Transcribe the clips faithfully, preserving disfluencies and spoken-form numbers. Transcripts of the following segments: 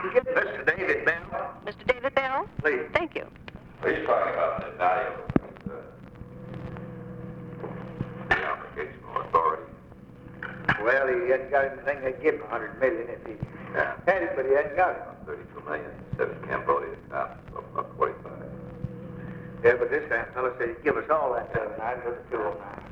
Mister David Bell. Mister David Bell? Please. Thank you. He's talking about the value of the application of authority. Well, he hasn't got anything. They give him a hundred million if he Yeah. had it, but he hasn't got it. thirty-two million, seven Cambodia, uh, up forty-five. Yeah, but this time, fellow said he'd give us all that seven nine for the two oh nine.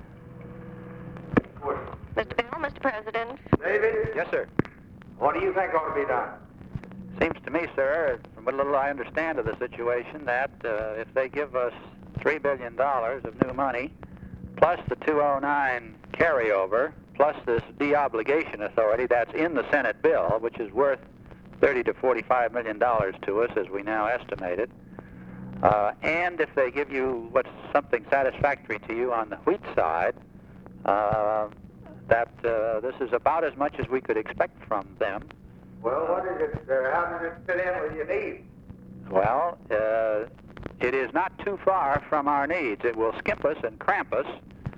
Of course. Mister Bell, Mister President. David, Yes, sir. what do you think ought to be done? Seems to me, sir, from what little I understand of the situation, that uh, if they give us three billion dollars of new money, plus the two oh nine carryover, plus this de-obligation authority that's in the Senate bill, which is worth thirty to forty-five million dollars to us, as we now estimate it, uh, and if they give you what's something satisfactory to you on the wheat side, uh, that uh, this is about as much as we could expect from them. Well, what is it? Uh, how does it fit in with your needs? Well, uh, it is not too far from our needs. It will skimp us and cramp us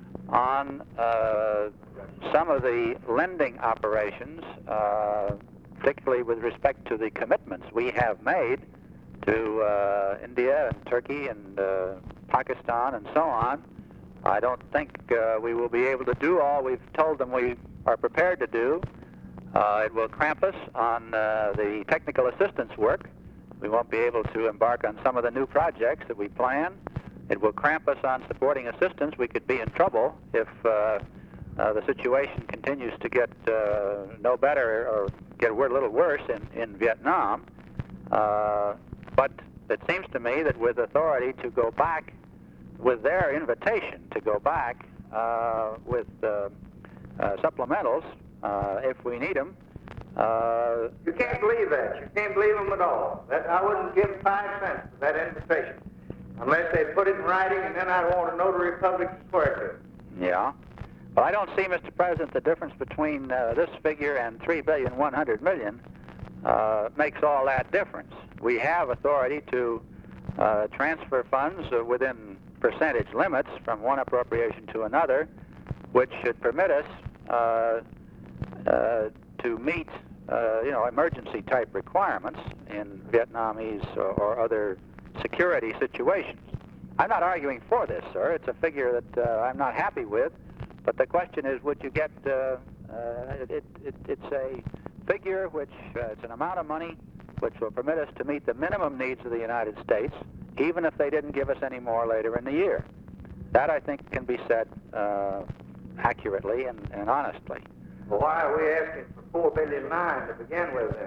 on uh, some of the lending operations, uh, particularly with respect to the commitments we have made to uh, India and Turkey and uh, Pakistan and so on. I don't think uh, we will be able to do all we've told them we are prepared to do. Uh, it will cramp us on uh, the technical assistance work. We won't be able to embark on some of the new projects that we plan. It will cramp us on supporting assistance. We could be in trouble if uh, uh, the situation continues to get uh, no better or get a little worse in, in Vietnam. Uh, but it seems to me that with authority to go back, with their invitation to go back uh, with uh, uh, supplementals, Uh, if we need them. Uh, You can't believe that. You can't believe them at all. That I wouldn't give five cents for that invitation unless they put it in writing, and then I'd want a notary public to swear to it. yeah. But I don't see, Mister President, the difference between uh, this figure and three billion one hundred million uh, makes all that difference. We have authority to uh, transfer funds uh, within percentage limits from one appropriation to another, which should permit us uh, Uh, to meet, uh, you know, emergency-type requirements in Vietnamese or, or other security situations. I'm not arguing for this, sir. It's a figure that uh, I'm not happy with. But the question is, would you get? Uh, uh, it, it, it's a figure which uh, it's an amount of money which will permit us to meet the minimum needs of the United States, even if they didn't give us any more later in the year. That I think can be said uh, accurately and, and honestly. Well, why are we asking for four billion nine to begin with then?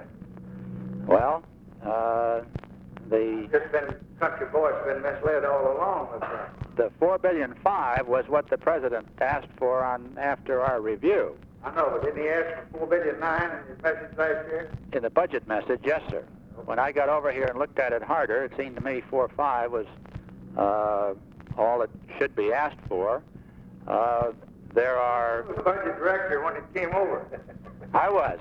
Well, uh, the Just been country boys been misled all along with that. the four billion five was what the president asked for on after our review. I know, but didn't he ask for four billion nine in his message last year? In the budget message, yes, sir. When I got over here and looked at it harder, it seemed to me four five was uh, all it should be asked for. Uh, there are. I was the budget director when it came over. I was.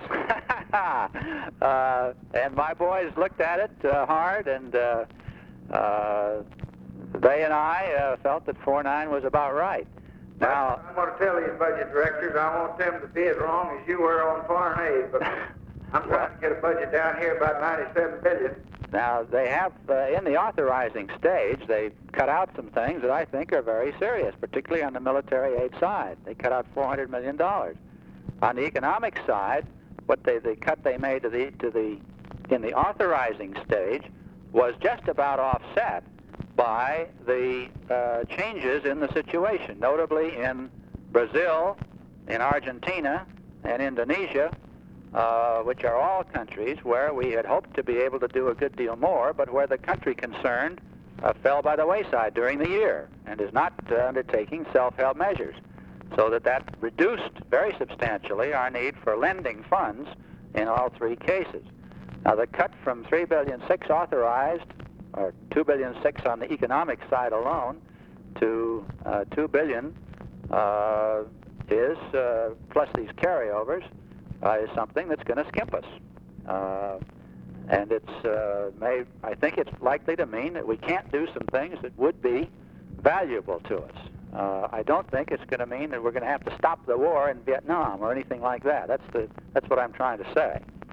uh, and my boys looked at it uh, hard, and uh, uh, they and I uh, felt that four nine was about right. Now, I'm going to tell these budget directors I want them to be as wrong as you were on foreign aid, but I'm trying to get a budget down here about ninety-seven billion. Now, they have, uh, in the authorizing stage, they cut out some things that I think are very serious, particularly on the military aid side. They cut out four hundred million dollars. On the economic side, what they, the cut they made to the, to the, in the authorizing stage was just about offset by the uh, changes in the situation, notably in Brazil, in Argentina, and Indonesia, uh, which are all countries where we had hoped to be able to do a good deal more, but where the country concerned uh, fell by the wayside during the year and is not uh, undertaking self-help measures. So that that reduced very substantially our need for lending funds in all three cases. Now, the cut from three billion six authorized, or two billion six on the economic side alone, to uh, two billion uh, is, uh, plus these carryovers, uh, is something that's going to skimp us. Uh, and it's, uh, may, I think it's likely to mean that we can't do some things that would be valuable to us. Uh, I don't think it's going to mean that we're going to have to stop the war in Vietnam or anything like that. That's the that's what I'm trying to say.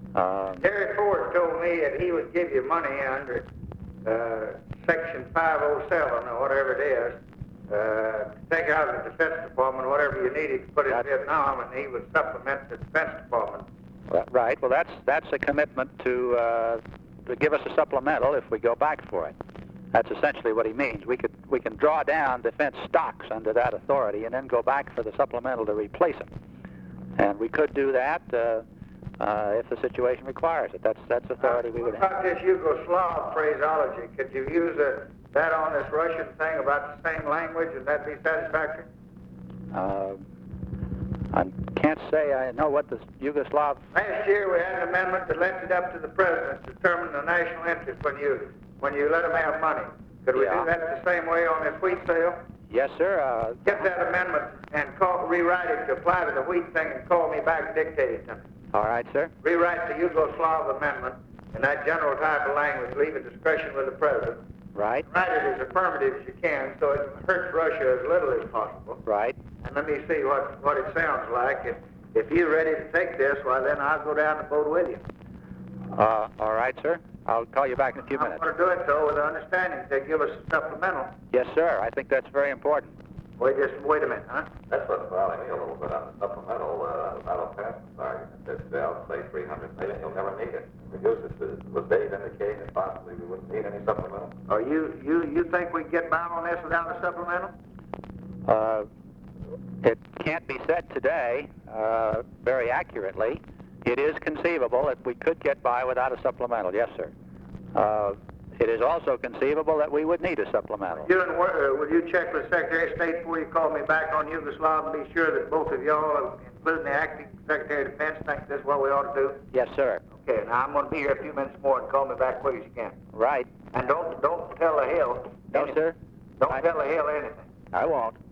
Um, Terry Ford told me that he would give you money under uh, Section five oh seven or whatever it is, uh, to take out of the Defense Department whatever you needed to put in That- Vietnam, and he would supplement the Defense Department. right. Well, that's that's a commitment to uh, to give us a supplemental if we go back for it. That's essentially what he means. We could we can draw down defense stocks under that authority and then go back for the supplemental to replace them. And we could do that uh, uh, if the situation requires it. That's that's authority we What would have. about this Yugoslav phraseology? Could you use uh, that on this Russian thing about the same language, and that be satisfactory? Uh, I can't say I know what the Yugoslav. Last year we had an amendment that left it up to the president to determine the national interest when you when you let them have money. Could we Yeah. do that the same way on this wheat sale? Yes, sir. Uh, Get that amendment and call, rewrite it to apply to the wheat thing and call me back and dictate it to me. all right, sir. Rewrite the Yugoslav amendment in that general type of language, leave it discretion with the president. Right, Write it as affirmative as you can so it hurts Russia as little as possible. right. And let me see what, what it sounds like. If, if you're ready to take this, well, then I'll go down the boat with you. Uh, all right, sir. I'll call you back in a few I'm minutes. going to do it, though, with the understanding that they give us a supplemental. Yes, sir. I think that's very important. Wait just wait a minute, huh? That's what's bothering me a little bit on the supplemental. Uh, I don't pass this argument that they'll say three hundred million, you'll never need it. We use it to, was Dave indicating that possibly we wouldn't need any supplemental? Or you, you, you think we can get by on this without a supplemental? Uh, it can't be said today uh, very accurately. It is conceivable that we could get by without a supplemental. Yes, sir. Uh, it is also conceivable that we would need a supplemental. You and, uh, will you check with Secretary of State before you call me back on Yugoslav and be sure that both of y'all, including the acting Secretary of Defense, think this is what we ought to do? Yes, sir. Okay, now I'm going to be here a few minutes more and call me back quick as you can. Right. And don't don't tell the Hill. No, anything. sir. Don't I- tell the Hill anything. I won't.